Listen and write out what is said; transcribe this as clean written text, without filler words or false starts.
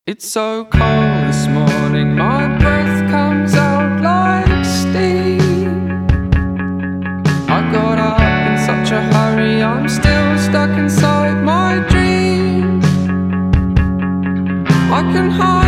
It's so cold this morning, my breath comes out like steam. I got up in such a hurry, I'm still stuck inside my dreams. I can hide